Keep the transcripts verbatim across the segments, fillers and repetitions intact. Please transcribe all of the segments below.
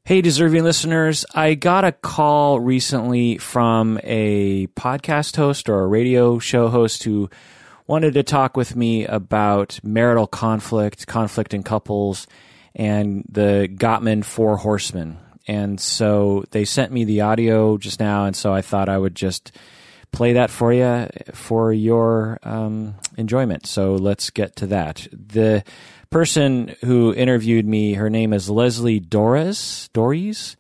Hey, deserving listeners, I got a call recently from a podcast host or a radio show host who wanted to talk with me about marital conflict, conflict in couples, and the Gottman Four Horsemen. And so they sent me the audio just now, and so I thought I would just play that for you for your um, enjoyment. So let's get to that. The person who interviewed me, her name is Leslie Doris, Dories,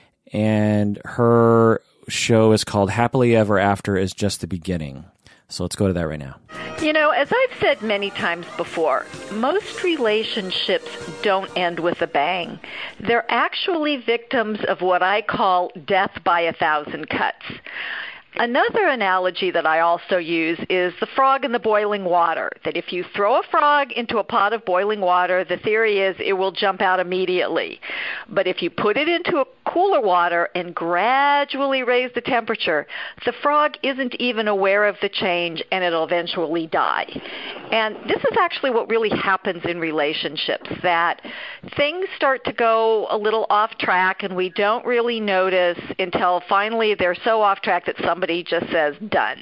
and her show is called Happily Ever After is Just the Beginning. So let's go to that right now. You know, as I've said many times before, most relationships don't end with a bang. They're actually victims of what I call death by a thousand cuts. Another analogy that I also use is the frog in the boiling water, that if you throw a frog into a pot of boiling water, the theory is it will jump out immediately. But if you put it into a cooler water and gradually raise the temperature, the frog isn't even aware of the change and it'll eventually die. And this is actually what really happens in relationships, that things start to go a little off track and we don't really notice until finally they're so off track that somebody just says done.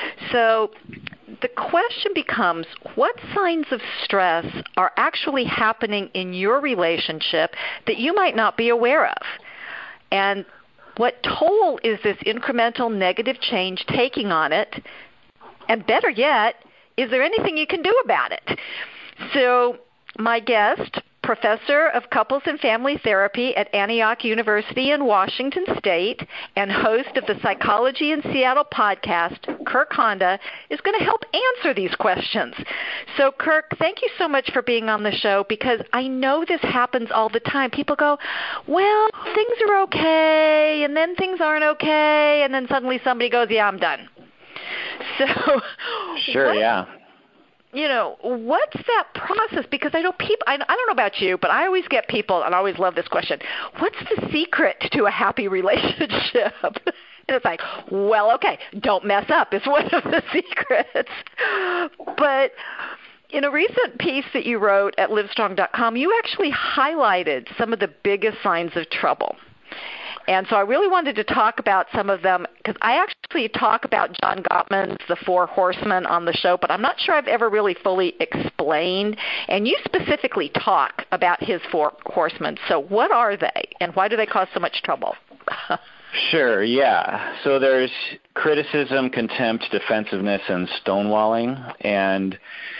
So the question becomes, what signs of stress are actually happening in your relationship that you might not be aware of? And what toll is this incremental negative change taking on it? And better yet, is there anything you can do about it? So my guest, Professor of Couples and Family Therapy at Antioch University in Washington State and host of the Psychology in Seattle podcast, Kirk Honda, is going to help answer these questions. So, Kirk, thank you so much for being on the show, because I know this happens all the time. People go, well, things are okay, and then things aren't okay, and then suddenly somebody goes, yeah, I'm done. So, Sure, what, yeah. You know, what's that process? Because I know people, I, I don't know about you, but I always get people, and I always love this question, what's the secret to a happy relationship? And it's like, well, okay, don't mess up is one of the secrets. But in a recent piece that you wrote at livestrong dot com, you actually highlighted some of the biggest signs of trouble. And so I really wanted to talk about some of them, because I actually talk about John Gottman's The Four Horsemen on the show, but I'm not sure I've ever really fully explained. And you specifically talk about his Four Horsemen. So what are they, and why do they cause so much trouble? Sure, yeah. So there's criticism, contempt, defensiveness, and stonewalling. And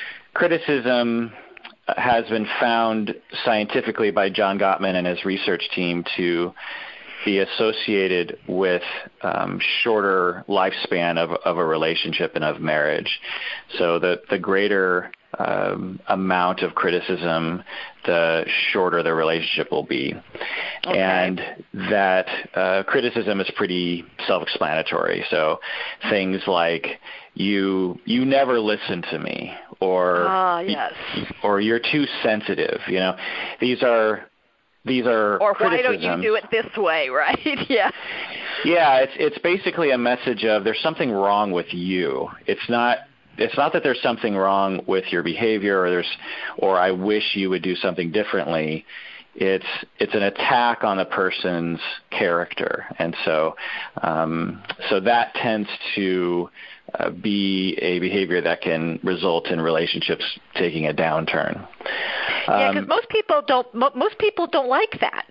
criticism has been found scientifically by John Gottman and his research team to be associated with um, shorter lifespan of, of a relationship and of marriage. So the, the greater um, amount of criticism, the shorter the relationship will be. Okay. And that uh, criticism is pretty self-explanatory. So things like, you you never listen to me, or ah, yes. or you're too sensitive. You know, these are These are or criticisms. Why don't you do it this way, right? yeah. Yeah, it's it's basically a message of there's something wrong with you. It's not it's not that there's something wrong with your behavior, or there's or I wish you would do something differently. It's it's an attack on the person's character, and so um, so that tends to uh, be a behavior that can result in relationships taking a downturn. Yeah, because um, most people don't. Most people don't like that.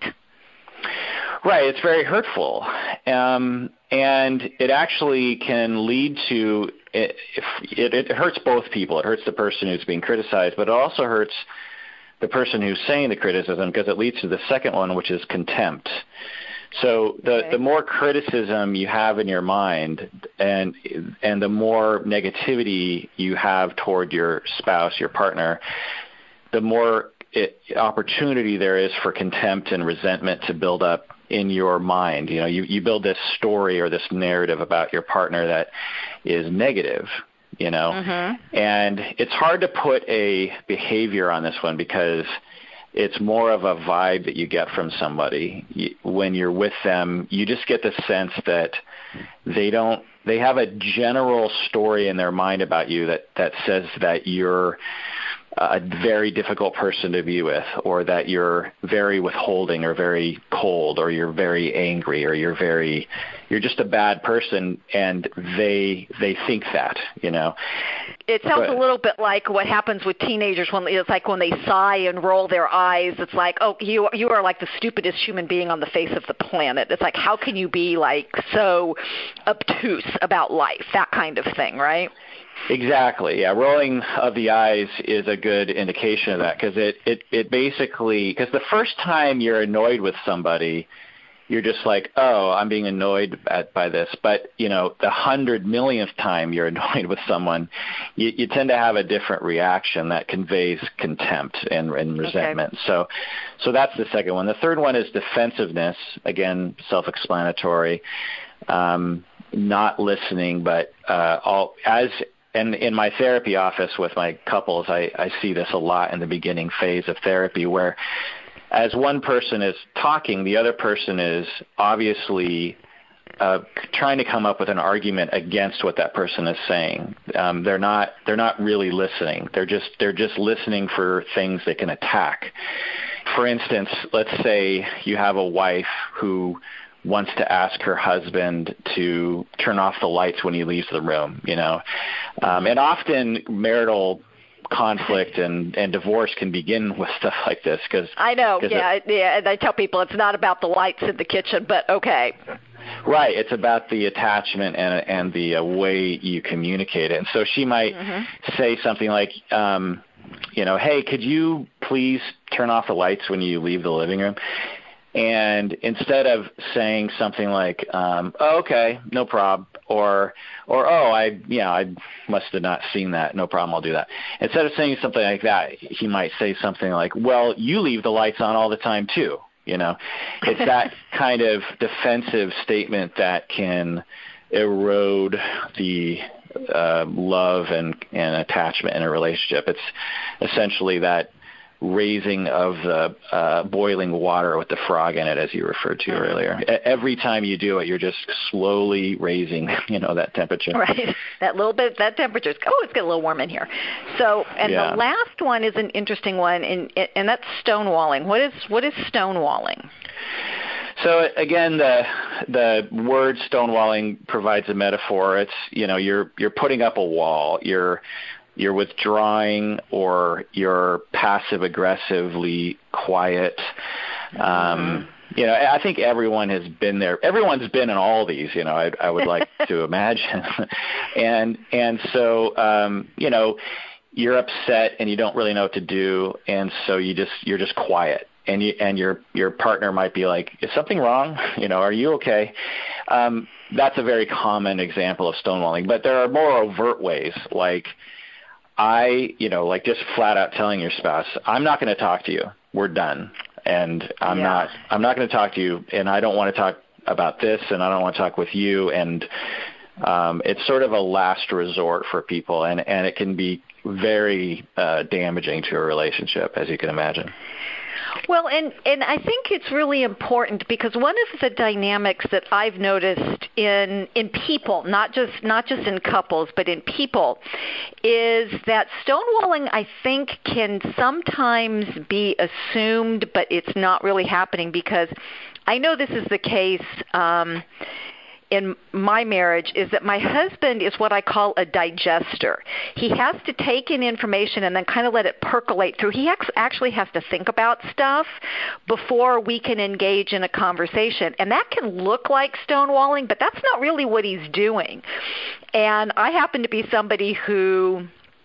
Right. It's very hurtful, um, and it actually can lead to it, it. It hurts both people. It hurts the person who's being criticized, but it also hurts the person who's saying the criticism, because it leads to the second one, which is contempt. So the, okay. the more criticism you have in your mind, and and the more negativity you have toward your spouse, your partner, the more it, opportunity there is for contempt and resentment to build up in your mind. You know, you, you build this story or this narrative about your partner that is negative, you know, mm-hmm. and it's hard to put a behavior on this one, because it's more of a vibe that you get from somebody. You, when you're with them, you just get the sense that they don't, they have a general story in their mind about you that, that says that you're a very difficult person to be with, or that you're very withholding or very cold, or you're very angry, or you're very, you're just a bad person, and they they think that, you know. It sounds but, a little bit like what happens with teenagers when it's like when they sigh and roll their eyes. It's like, oh, you you are like the stupidest human being on the face of the planet. It's like, how can you be like so obtuse about life? That kind of thing, right? Exactly. Yeah, rolling of the eyes is a good indication of that, because it, it, it basically, because the first time you're annoyed with somebody, you're just like, oh, I'm being annoyed at, by this. But, you know, the hundred millionth time you're annoyed with someone, you, you tend to have a different reaction that conveys contempt and, and resentment. Okay. So so that's the second one. The third one is defensiveness. Again, self-explanatory, um, not listening, but uh, all as And in my therapy office with my couples, I, I see this a lot in the beginning phase of therapy, where as one person is talking, the other person is obviously uh, trying to come up with an argument against what that person is saying. Um, they're not they're not really listening. They're just they're just listening for things they can attack. For instance, let's say you have a wife who wants to ask her husband to turn off the lights when he leaves the room, you know. Um, and often marital conflict and, and divorce can begin with stuff like this. Cause, I know, cause yeah, it, yeah. And I tell people it's not about the lights in the kitchen, but okay. Right. It's about the attachment and and the uh, way you communicate it. And so she might mm-hmm. say something like, um, you know, hey, could you please turn off the lights when you leave the living room? And instead of saying something like, um, oh, okay, no problem, or, or oh, I, yeah, I must have not seen that, no problem, I'll do that. Instead of saying something like that, he might say something like, well, you leave the lights on all the time too, you know. It's that kind of defensive statement that can erode the uh, love and, and attachment in a relationship. It's essentially that raising of the uh, boiling water with the frog in it, as you referred to mm-hmm. earlier. Every time you do it, you're just slowly raising, you know, that temperature. Right. That little bit, that temperature. Oh, it's getting a little warm in here. So, and yeah. the last one is an interesting one, and and that's stonewalling. What is what is stonewalling? So again, the the word stonewalling provides a metaphor. It's, you know, you're you're putting up a wall. You're You're withdrawing, or you're passive aggressively quiet. Um, mm-hmm. You know, I think everyone has been there. Everyone's been in all these, you know, I, I would like to imagine. and and so, um, you know, you're upset and you don't really know what to do, and so you just you're just quiet. And you and your your partner might be like, is something wrong? You know, are you okay? Um, that's a very common example of stonewalling. But there are more overt ways, like I, you know, like just flat out telling your spouse, I'm not going to talk to you. We're done. And I'm yeah. not, I'm not going to talk to you. And I don't want to talk about this, and I don't want to talk with you. And um, it's sort of a last resort for people. And, and it can be very uh, damaging to a relationship, as you can imagine. Well, and, and I think it's really important, because one of the dynamics that I've noticed in in people, not just not just in couples, but in people, is that stonewalling, I think, can sometimes be assumed, but it's not really happening, because I know this is the case um, in my marriage, is that my husband is what I call a digester. He has to take in information and then kind of let it percolate through. He actually has to think about stuff before we can engage in a conversation. And that can look like stonewalling, but that's not really what he's doing. And I happen to be somebody who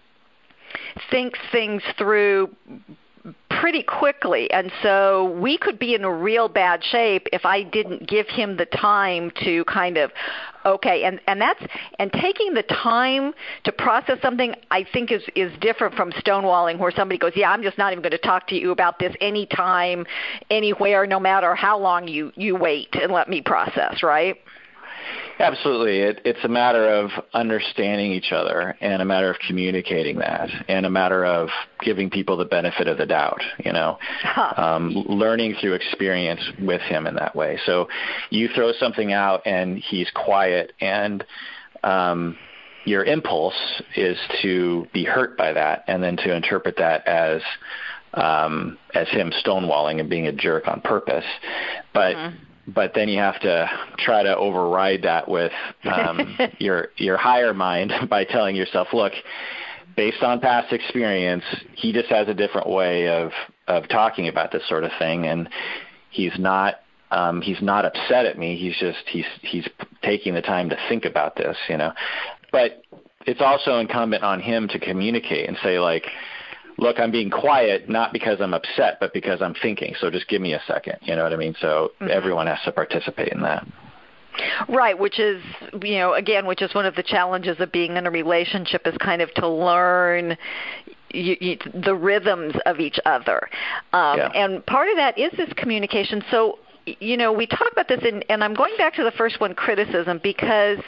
thinks things through pretty quickly, and so we could be in a real bad shape if I didn't give him the time to kind of, okay, and, and that's, and taking the time to process something, I think is, is different from stonewalling, where somebody goes, yeah, I'm just not even going to talk to you about this anytime, anywhere, no matter how long you, you wait and let me process, right? Absolutely. It, it's a matter of understanding each other, and a matter of communicating that, and a matter of giving people the benefit of the doubt, you know, um, learning through experience with him in that way. So you throw something out and he's quiet, and um, your impulse is to be hurt by that, and then to interpret that as um, as him stonewalling and being a jerk on purpose. But mm-hmm. but then you have to try to override that with um, your your higher mind by telling yourself, look, based on past experience, he just has a different way of of talking about this sort of thing, and he's not. Um, he's not upset at me. He's just he's he's taking the time to think about this, you know. But it's also incumbent on him to communicate and say, like, look, I'm being quiet not because I'm upset, but because I'm thinking. So just give me a second. You know what I mean? So mm-hmm. everyone has to participate in that. Right, which is, you know, again, which is one of the challenges of being in a relationship, is kind of to learn you, you, the rhythms of each other. Um, yeah. And part of that is this communication. So, you know, we talk about this, in, and I'm going back to the first one, criticism, because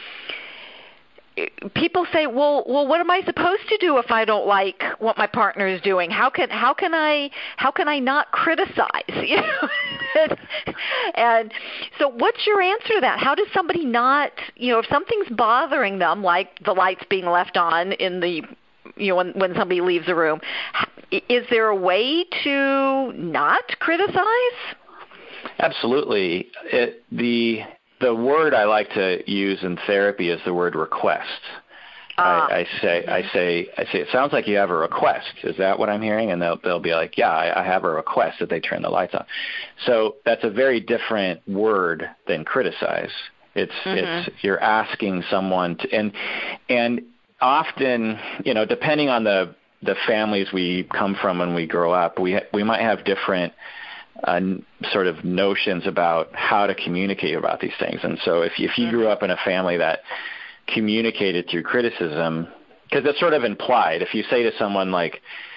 people say, well, well, what am I supposed to do if I don't like what my partner is doing? How can how can I how can I not criticize? You know? And so, what's your answer to that? How does somebody not, you know, if something's bothering them, like the lights being left on in the, you know, when when somebody leaves a room, is there a way to not criticize? Absolutely. It, the the word I like to use in therapy is the word request. Ah. I, I say I say I say it sounds like you have a request. Is that what I'm hearing? And they'll they'll be like, yeah, I, I have a request that they turn the lights on. So that's a very different word than criticize. It's mm-hmm. it's you're asking someone to, and and often, you know, depending on the the families we come from when we grow up, we ha- we might have different Uh, sort of notions about how to communicate about these things. And so if, if you grew up in a family that communicated through criticism, because it's sort of implied, if you say to someone like,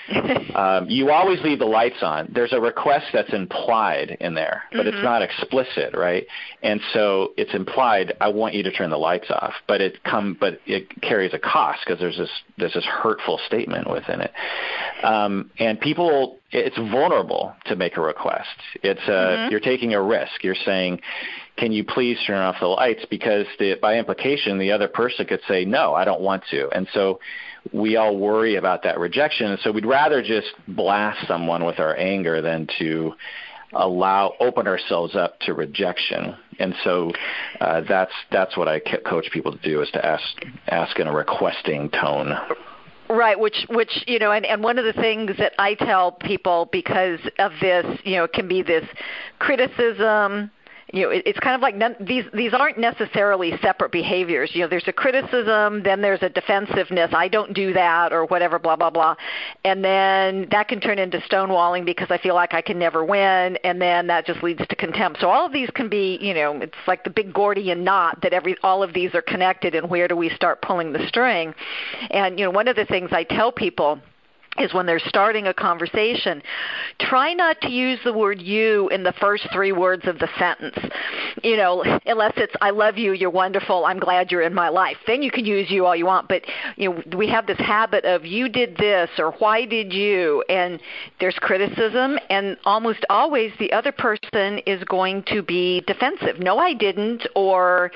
um, you always leave the lights on, there's a request that's implied in there, but mm-hmm. it's not explicit, right? And so it's implied, I want you to turn the lights off, but it come, but it carries a cost because there's this there's this hurtful statement within it. Um, and people, it's vulnerable to make a request. It's uh, mm-hmm. you're taking a risk. You're saying, can you please turn off the lights? Because the, by implication, the other person could say, no, I don't want to. And so we all worry about that rejection. And so we'd rather just blast someone with our anger than to allow, open ourselves up to rejection. And so uh, that's that's what I coach people to do, is to ask ask in a requesting tone. Right, which, which you know, and, and one of the things that I tell people because of this, you know, it can be this criticism. You know, it, it's kind of like none, these these aren't necessarily separate behaviors. You know, there's a criticism, then there's a defensive-ness. I don't do that, or whatever, blah, blah, blah. And then that can turn into stonewalling because I feel like I can never win, and then that just leads to contempt. So all of these can be, you know, it's like the big Gordian knot that every all of these are connected, and where do we start pulling the string? And, you know, one of the things I tell people is when they're starting a conversation, try not to use the word you in the first three words of the sentence. You know, unless it's, I love you, you're wonderful, I'm glad you're in my life. Then you can use you all you want. But, you know, we have this habit of you did this or why did you? And there's criticism, and almost always the other person is going to be defensive. No, I didn't, or,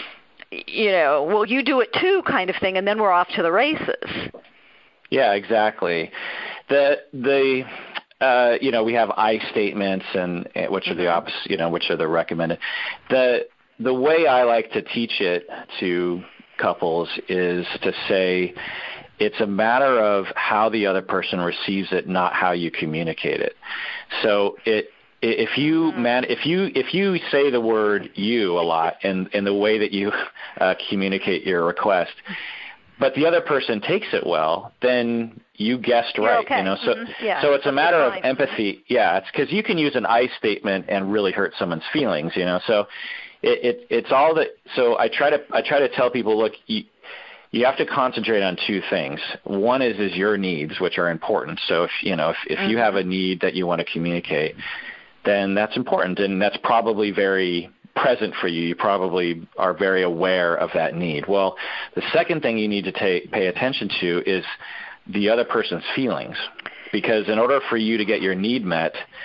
you know, well, you do it too kind of thing, and then we're off to the races. Yeah, exactly. The the uh, you know, we have I statements, and which are the opposite, you know, which are the recommended. The the way I like to teach it to couples is to say it's a matter of how the other person receives it, not how you communicate it. So it if you man if you if you say the word you a lot in in the way that you uh, communicate your request, but the other person takes it well, then you guessed You're right. Okay. You know, so mm-hmm. yeah, so it's a matter of fine. empathy. Yeah, it's because you can use an I statement and really hurt someone's feelings. You know, so it, it it's all that. So I try to I try to tell people, look, you, you have to concentrate on two things. One is is your needs, which are important. So if you know if if mm-hmm. you have a need that you want to communicate, then that's important, and that's probably very present for you. You probably are very aware of that need. Well, the second thing you need to take, pay attention to is the other person's feelings, because in order for you to get your need met,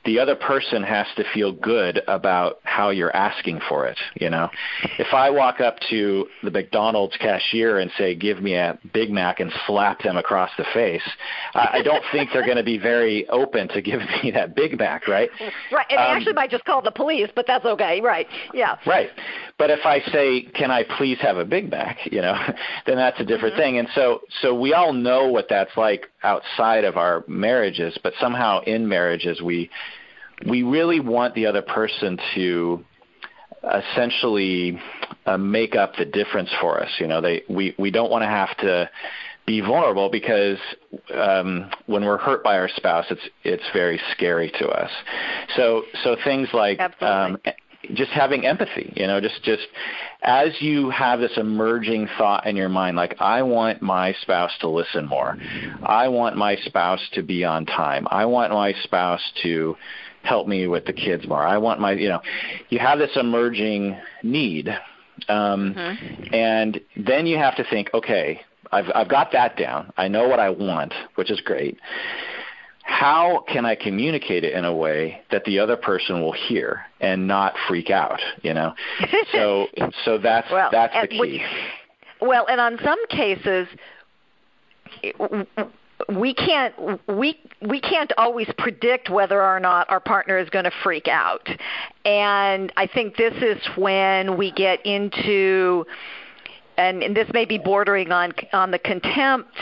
the other person has to feel good about how you're asking for it. You know, if I walk up to the McDonald's cashier and say, give me a Big Mac, and slap them across the face, I, I don't think they're going to be very open to giving me that Big Mac, right? Right, and um, they actually might just call the police, but that's okay, right, yeah. Right, but if I say, can I please have a Big Mac, you know, then that's a different mm-hmm. thing. And so, so we all know what that's like outside of our marriages, but somehow in marriages we we really want the other person to essentially uh, make up the difference for us. You know, they we, we don't want to have to be vulnerable because um, when we're hurt by our spouse, it's it's very scary to us. So so things like um, just having empathy. You know, just just as you have this emerging thought in your mind, like, I want my spouse to listen more. I want my spouse to be on time. I want my spouse to help me with the kids more. I want my, you know, you have this emerging need. Um, mm-hmm. And then you have to think, okay, I've, I've got that down. I know what I want, which is great. How can I communicate it in a way that the other person will hear and not freak out, you know? So, so that's, well, that's the key. We, well, and on some cases, it, we can't we we can't always predict whether or not our partner is going to freak out. And I think this is when we get into, and, and this may be bordering on on the contempt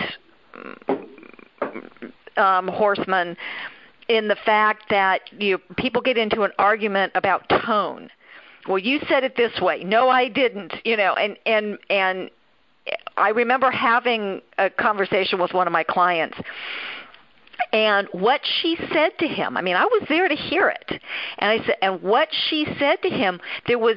um, horseman, in the fact that you people get into an argument about tone. Well, you said it this way. No, I didn't. You know, and and and. I remember having a conversation with one of my clients, and what she said to him, I mean, I was there to hear it. And I said, and what she said to him, there was,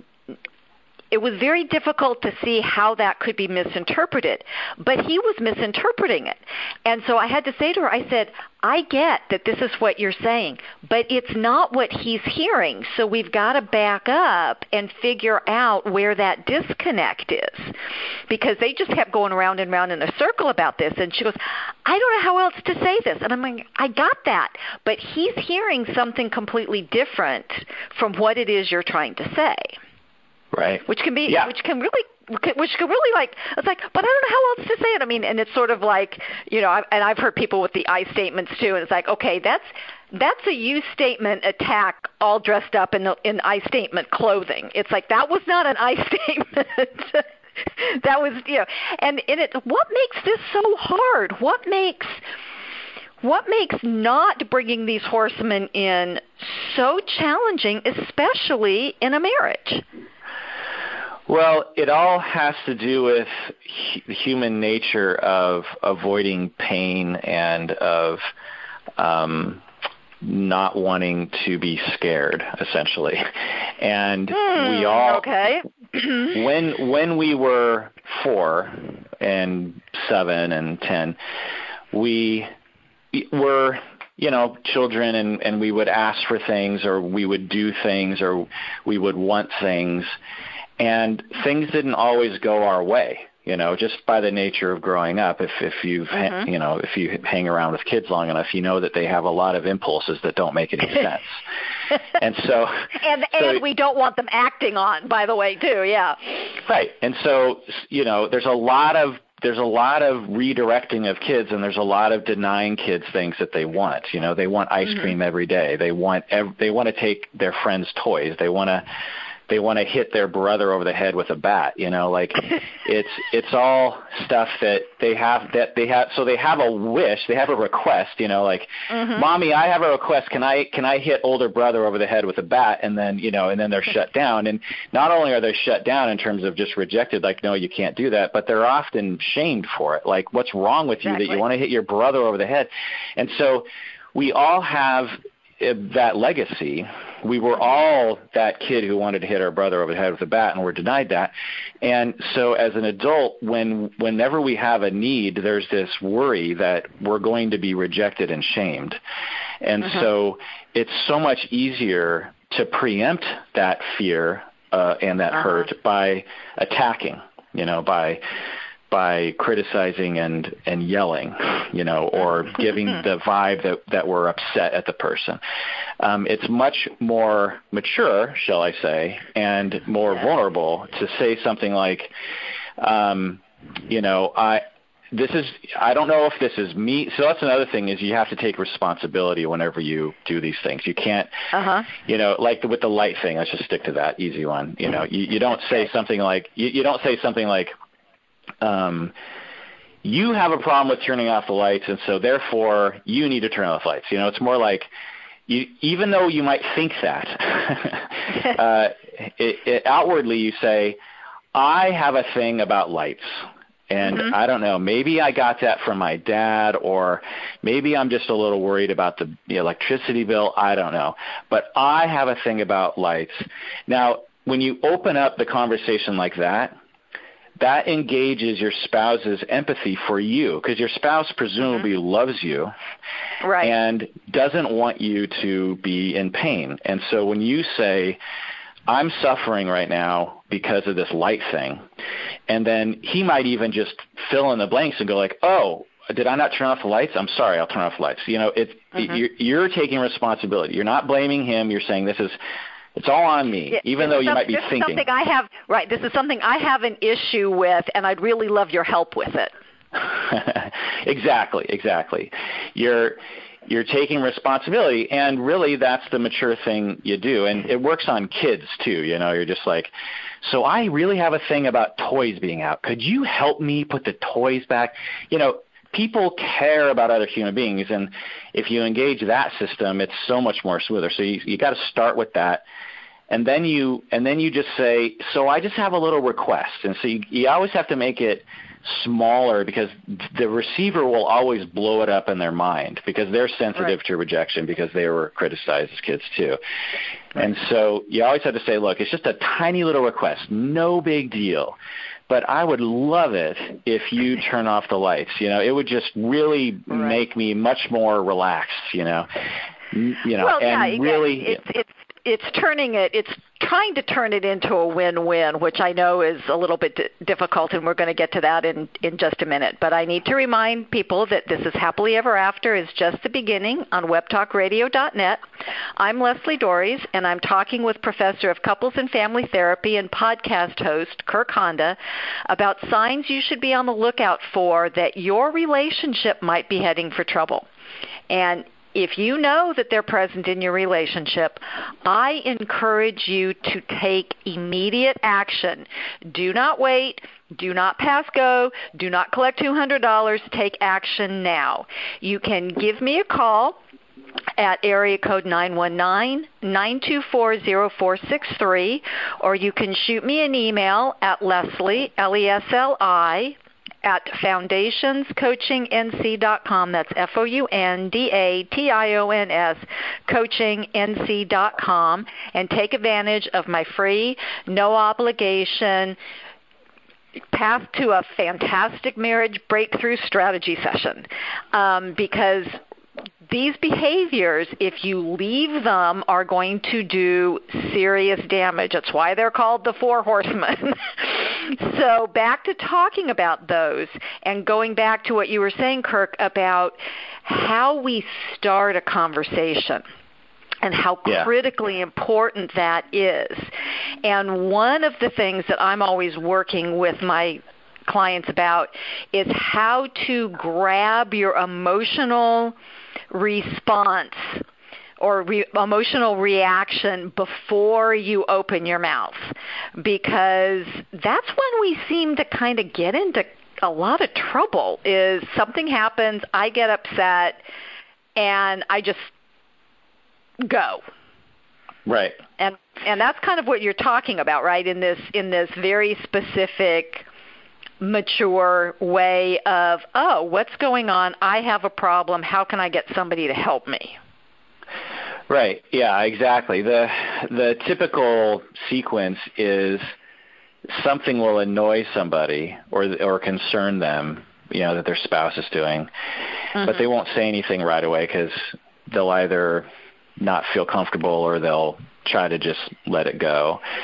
it was very difficult to see how that could be misinterpreted, but he was misinterpreting it. And so I had to say to her, I said, I get that this is what you're saying, but it's not what he's hearing. So we've got to back up and figure out where that disconnect is, because they just kept going around and around in a circle about this. And she goes, I don't know how else to say this. And I'm like, I got that, but he's hearing something completely different from what it is you're trying to say. Right. Which can be, yeah. which can really, which can really like, it's like, but I don't know how else to say it. I mean, and it's sort of like, you know, and I've heard people with the I statements too, and it's like, okay, that's that's a you statement attack all dressed up in the, in I statement clothing. It's like, that was not an I statement. That was, you know, and in it, what makes this so hard? What makes What makes not bringing these horsemen in so challenging, especially in a marriage? Well, it all has to do with the human nature of avoiding pain and of um, not wanting to be scared, essentially. And mm, we all, okay. when when we were four and seven and ten, we were, you know, children, and, and we would ask for things, or we would do things, or we would want things. And things didn't always go our way, you know, just by the nature of growing up. If if you've mm-hmm. you know if you hang around with kids long enough, you know that they have a lot of impulses that don't make any sense. and so and so, and we don't want them acting on, by the way, too. Yeah. Right. And so, you know, there's a lot of there's a lot of redirecting of kids, and there's a lot of denying kids things that they want. You know, they want ice mm-hmm. cream every day. They want ev- they want to take their friends' toys. They want to They want to hit their brother over the head with a bat, you know, like it's it's all stuff that they have that they have. So they have a wish, they have a request, you know, like, mm-hmm. Mommy, I have a request. Can I can I hit older brother over the head with a bat? And then, you know, and then they're shut down. And not only are they shut down in terms of just rejected, like, no, you can't do that, but they're often shamed for it. Like, what's wrong with you exactly. that you want to hit your brother over the head? And so we all have that legacy. We were all that kid who wanted to hit our brother over the head with a bat, and we're denied that. And so as an adult, when whenever we have a need, there's this worry that we're going to be rejected and shamed. And mm-hmm. so it's so much easier to preempt that fear uh, and that uh-huh. hurt by attacking, you know, by by criticizing and, and yelling, you know, or giving the vibe that, that we're upset at the person. Um, it's much more mature, shall I say, and more yeah. vulnerable to say something like, um, you know, I this is I don't know if this is me. So that's another thing is you have to take responsibility whenever you do these things. You can't, uh-huh. you know, like with the light thing. Let's just stick to that easy one. You know, you, you don't say something like you, you don't say something like. Um, you have a problem with turning off the lights, and so therefore you need to turn off the lights. You know, it's more like, you, even though you might think that, uh, it, it, outwardly you say, I have a thing about lights. And mm-hmm. I don't know, maybe I got that from my dad, or maybe I'm just a little worried about the, the electricity bill. I don't know. But I have a thing about lights. Now, when you open up the conversation like that, that engages your spouse's empathy for you, because your spouse presumably mm-hmm. loves you right. and doesn't want you to be in pain. And so when you say, I'm suffering right now because of this light thing, and then he might even just fill in the blanks and go like, oh, did I not turn off the lights? I'm sorry, I'll turn off the lights. You know, it, mm-hmm. you're, you're taking responsibility. You're not blaming him. You're saying this is – it's all on me, yeah, even though you might be this thinking. Is something I have, right, this is something I have an issue with, and I'd really love your help with it. exactly, exactly. You're you're taking responsibility, and really that's the mature thing you do. And it works on kids, too. You know, you're just like, so I really have a thing about toys being out. Could you help me put the toys back? You know, people care about other human beings, and if you engage that system, it's so much more smoother. So you you got to start with that, and then you and then you just say, so I just have a little request, and so you, you always have to make it smaller, because the receiver will always blow it up in their mind, because they're sensitive right. to rejection, because they were criticized as kids too. Right. And so you always have to say, look, it's just a tiny little request, no big deal. But I would love it if you turn off the lights. You know, it would just really right. make me much more relaxed. You know, you know, well, and yeah, really, it's it's it's turning it. It's trying to turn it into a win-win, which I know is a little bit d- difficult, and we're going to get to that in, in just a minute. But I need to remind people that this is Happily Ever After is just the beginning on web talk radio dot net. I'm Leslie Dories, and I'm talking with Professor of Couples and Family Therapy and podcast host Kirk Honda about signs you should be on the lookout for that your relationship might be heading for trouble. And if you know that they're present in your relationship, I encourage you to take immediate action. Do not wait. Do not pass go. Do not collect two hundred dollars. Take action now. You can give me a call at area code nine one nine, nine two four, zero four six three, or you can shoot me an email at Leslie, L E S L I, at foundations coaching n c dot com. That's F O U N D A T I O N S, coaching n c dot com, and take advantage of my free, no obligation path to a fantastic marriage breakthrough strategy session. Um, because these behaviors, if you leave them, are going to do serious damage. That's why they're called the Four Horsemen. So back to talking about those, and going back to what you were saying, Kirk, about how we start a conversation and how yeah. critically important that is. And one of the things that I'm always working with my clients about is how to grab your emotional response or re- emotional reaction before you open your mouth, because that's when we seem to kind of get into a lot of trouble. Is something happens, I get upset, and I just go. Right. And and that's kind of what you're talking about, right? In this in this very specific, mature way of, oh, what's going on? I have a problem. How can I get somebody to help me? Right. Yeah, exactly. The the typical sequence is something will annoy somebody or or concern them, you know, that their spouse is doing, mm-hmm. but they won't say anything right away, because they'll either not feel comfortable or they'll try to just let it go.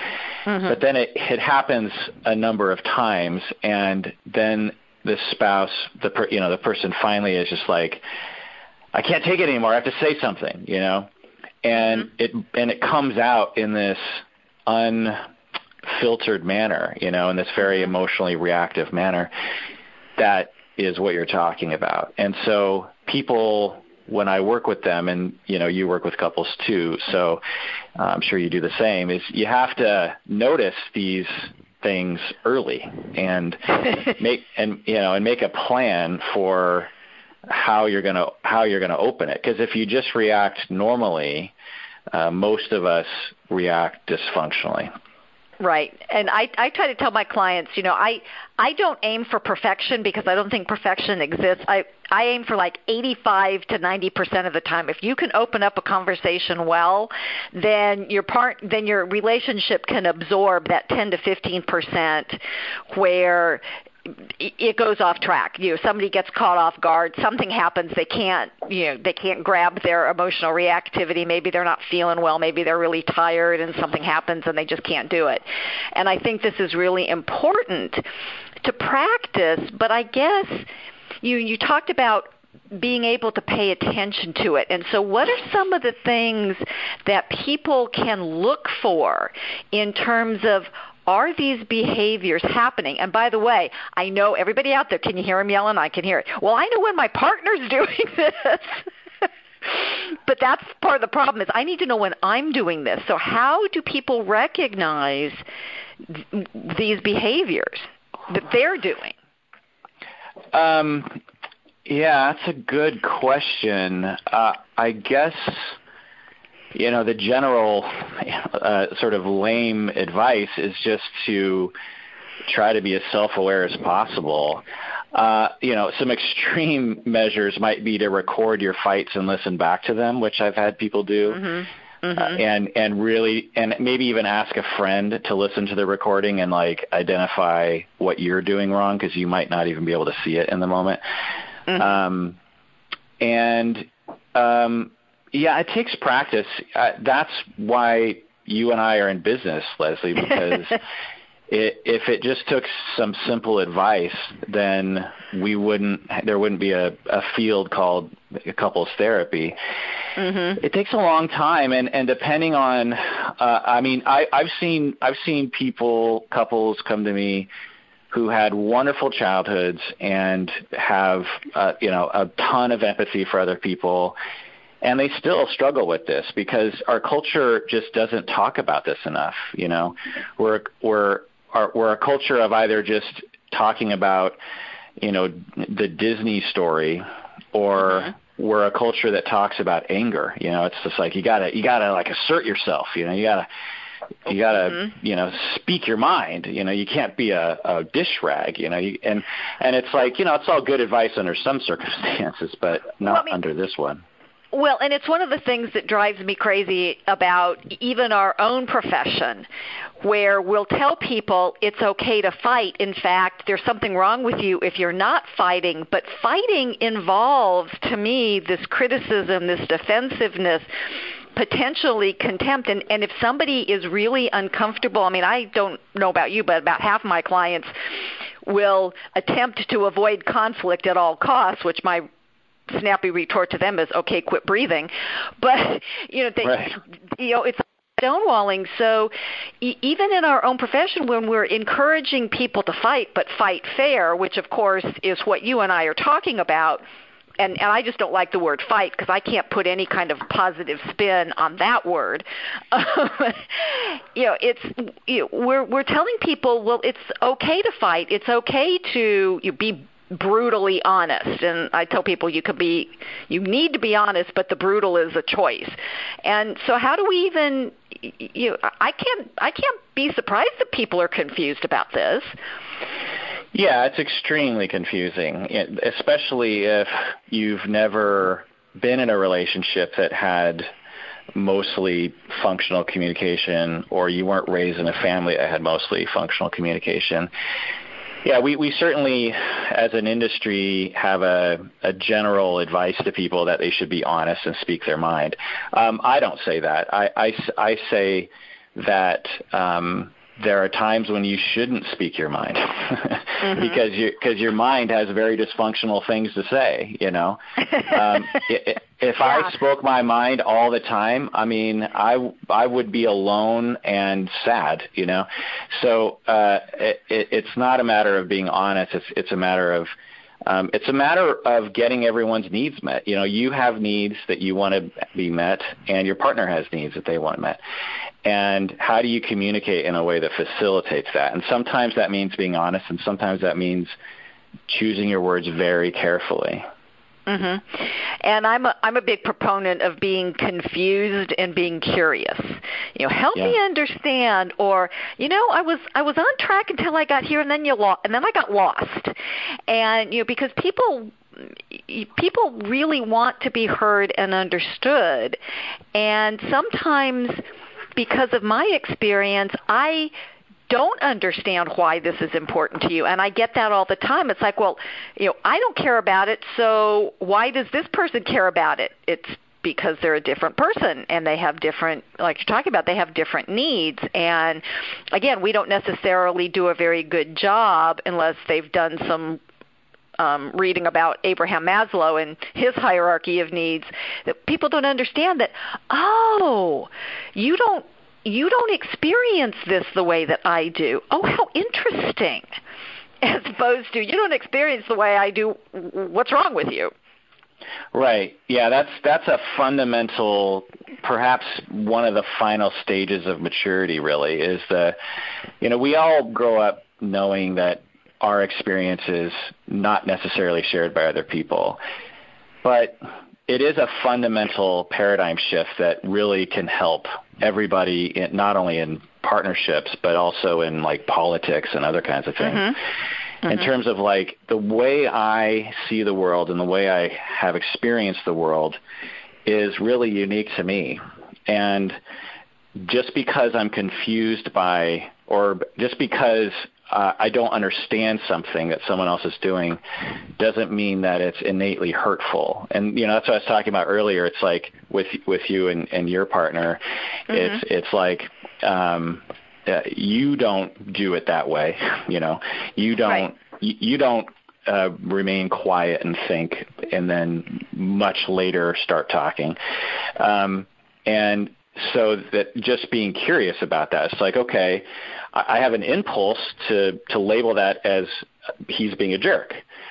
Mm-hmm. But then it, it happens a number of times, and then the spouse, the per, you know, the person finally is just like, I can't take it anymore. I have to say something, you know, and mm-hmm. it and it comes out in this unfiltered manner, you know, in this very emotionally reactive manner. That is what you're talking about. And so people, when I work with them, and, you know, you work with couples too, so uh, I'm sure you do the same, is you have to notice these things early and make, and, you know, and make a plan for how you're going to, how you're going to open it. Because if you just react normally, uh, most of us react dysfunctionally. Right. And I, I try to tell my clients, you know, I, I don't aim for perfection because I don't think perfection exists. I, I aim for like eighty-five to ninety percent of the time. If you can open up a conversation well, then your part, then your relationship can absorb that ten to fifteen percent where it goes off track. You know, somebody gets caught off guard, something happens, they can't, you know, they can't grab their emotional reactivity. Maybe they're not feeling well, maybe they're really tired and something happens and they just can't do it. And I think this is really important to practice, but I guess you you talked about being able to pay attention to it. And so what are some of the things that people can look for in terms of, are these behaviors happening? And by the way, I know everybody out there, can you hear him yelling? I can hear it. Well, I know when my partner's doing this. But that's part of the problem is I need to know when I'm doing this. So how do people recognize th- these behaviors that they're doing? Um, yeah, that's a good question. Uh, I guess... You know, the general uh, sort of lame advice is just to try to be as self-aware as possible. Uh, you know, some extreme measures might be to record your fights and listen back to them, which I've had people do. Mm-hmm. Mm-hmm. Uh, and, and really, and maybe even ask a friend to listen to the recording and like identify what you're doing wrong, because you might not even be able to see it in the moment. Mm-hmm. Um, and, um, Yeah, it takes practice. Uh, that's why you and I are in business, Leslie, because it, if it just took some simple advice, then we wouldn't. There wouldn't be a, a field called couples therapy. Mm-hmm. It takes a long time, and, and depending on, uh, I mean, I, I've seen I've seen people, couples come to me who had wonderful childhoods and have uh, you know a ton of empathy for other people. And they still struggle with this because our culture just doesn't talk about this enough. You know, we're we're are, we're a culture of either just talking about, you know, the Disney story, or mm-hmm. we're a culture that talks about anger. You know, it's just like you gotta you gotta like assert yourself. You know, you gotta you gotta mm-hmm. you know speak your mind. You know, you can't be a, a dish rag. You know, you, and and it's like you know it's all good advice under some circumstances, but not well, I mean, under this one. Well, and it's one of the things that drives me crazy about even our own profession, where we'll tell people it's okay to fight. In fact, there's something wrong with you if you're not fighting. But fighting involves, to me, this criticism, this defensiveness, potentially contempt. And, and if somebody is really uncomfortable, I mean, I don't know about you, but about half of my clients will attempt to avoid conflict at all costs, which my snappy retort to them is, okay, quit breathing. But, you know, they, right. you know, it's stonewalling. So e- even in our own profession, when we're encouraging people to fight, but fight fair, which of course is what you and I are talking about, and, and I just don't like the word fight because I can't put any kind of positive spin on that word. you know, it's you know, we're we're telling people, well, it's okay to fight. It's okay to you be brutally honest. And I tell people you could be, you need to be honest, but the brutal is a choice. And so how do we even, you know, I can't, I can't be surprised that people are confused about this. Yeah, it's extremely confusing, especially if you've never been in a relationship that had mostly functional communication, or you weren't raised in a family that had mostly functional communication. Yeah, we, we certainly, as an industry, have a, a general advice to people that they should be honest and speak their mind. Um, I don't say that. I, I, I say that um, there are times when you shouldn't speak your mind mm-hmm. because you because your mind has very dysfunctional things to say. You know, um, if yeah. I spoke my mind all the time, I mean, I I would be alone and sad. You know, so uh, it, it, it's not a matter of being honest. It's it's a matter of Um, it's a matter of getting everyone's needs met. You know, you have needs that you want to be met, and your partner has needs that they want met. And how do you communicate in a way that facilitates that? And sometimes that means being honest, and sometimes that means choosing your words very carefully. Mm-hmm. And I'm a, I'm a big proponent of being confused and being curious. You know, help yeah. me understand, or you know, I was I was on track until I got here, and then you lost, and then I got lost. And you know, because people people really want to be heard and understood, and sometimes because of my experience, I don't understand why this is important to you. And I get that all the time. It's like, well, you know, I don't care about it, so why does this person care about it? It's because they're a different person and they have different, like you're talking about, they have different needs. And again, we don't necessarily do a very good job unless they've done some Um, reading about Abraham Maslow and his hierarchy of needs, that people don't understand that, oh, you don't you don't experience this the way that I do. Oh, how interesting. As opposed to, you don't experience the way I do. What's wrong with you? Right. Yeah, that's that's a fundamental, perhaps one of the final stages of maturity, really, is the, you know, we all grow up knowing that our experience is not necessarily shared by other people. But it is a fundamental paradigm shift that really can help everybody, in, not only in partnerships, but also in like politics and other kinds of things. Mm-hmm. Mm-hmm. In terms of like the way I see the world and the way I have experienced the world is really unique to me. And just because I'm confused by, or just because uh, I don't understand something that someone else is doing, doesn't mean that it's innately hurtful. And, you know, that's what I was talking about earlier. It's like with with you and, and your partner, mm-hmm. it's it's like um, uh, you don't do it that way. You know, you don't right. you, you don't uh, remain quiet and think, and then much later start talking. Um, and so that just being curious about that, it's like, okay, I have an impulse to, to label that as he's being a jerk.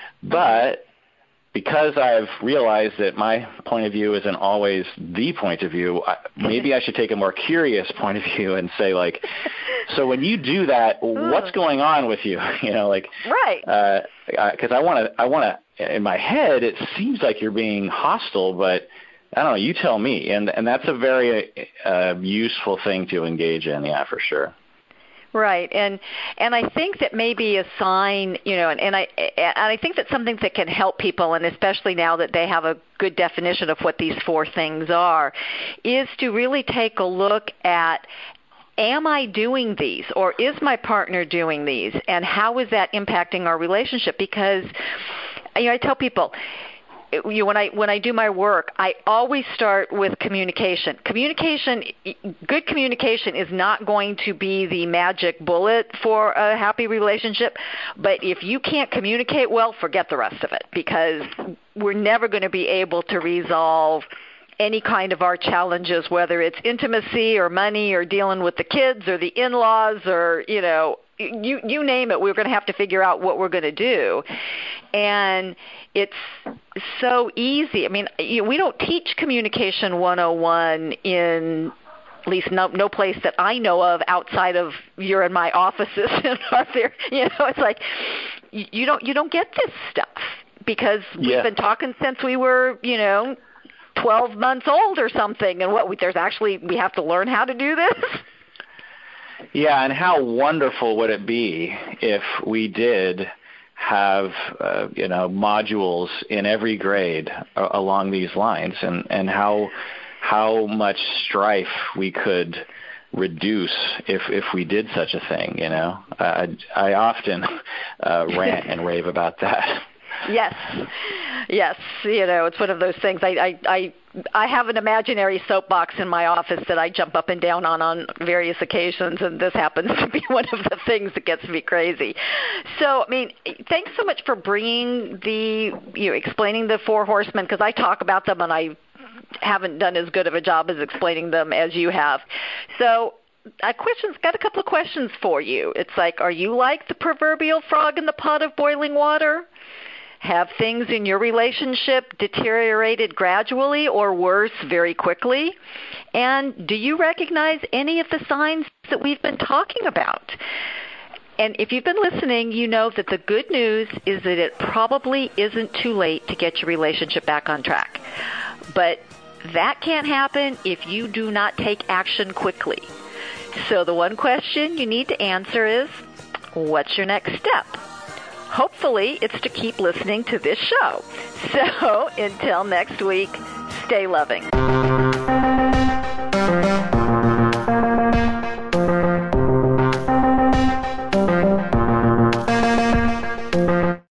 But because I've realized that my point of view isn't always the point of view, maybe I should take a more curious point of view and say, like, so when you do that, what's going on with you? You know, like, right? Because uh, I want to, I want to. In my head, it seems like you're being hostile, but I don't know. You tell me, and and that's a very uh, useful thing to engage in. Yeah, for sure. Right, and and I think that maybe a sign, you know, and, and I and I think that's something that can help people, and especially now that they have a good definition of what these four things are, is to really take a look at, am I doing these, or is my partner doing these, and how is that impacting our relationship? Because, you know, I tell people, You know, when I when I do my work, I always start with communication. Communication, good communication is not going to be the magic bullet for a happy relationship. But if you can't communicate well, forget the rest of it, because we're never going to be able to resolve any kind of our challenges, whether it's intimacy or money or dealing with the kids or the in-laws or, you know, you you name it. We're going to have to figure out what we're going to do. And it's so easy. I mean, you know, we don't teach Communication one oh one in at least no, no place that I know of outside of your and my offices. Are there? You know, it's like you don't you don't get this stuff because we've yeah. been talking since we were, you know, twelve months old or something. And what we, there's actually we have to learn how to do this. Yeah, and how wonderful would it be if we did have, uh, you know, modules in every grade uh, along these lines, and, and how how much strife we could reduce if if we did such a thing, you know. I, I often uh, rant and rave about that. Yes. Yes. You know, it's one of those things. I, I, I, I have an imaginary soapbox in my office that I jump up and down on on various occasions, and this happens to be one of the things that gets me crazy. So, I mean, thanks so much for bringing the, you know, explaining the four horsemen, because I talk about them and I haven't done as good of a job as explaining them as you have. So, I questions got a couple of questions for you. It's like, are you like the proverbial frog in the pot of boiling water? Have things in your relationship deteriorated gradually or worse very quickly? And do you recognize any of the signs that we've been talking about? And if you've been listening, you know that the good news is that it probably isn't too late to get your relationship back on track. But that can't happen if you do not take action quickly. So the one question you need to answer is, what's your next step? Hopefully, it's to keep listening to this show. So until next week, stay loving.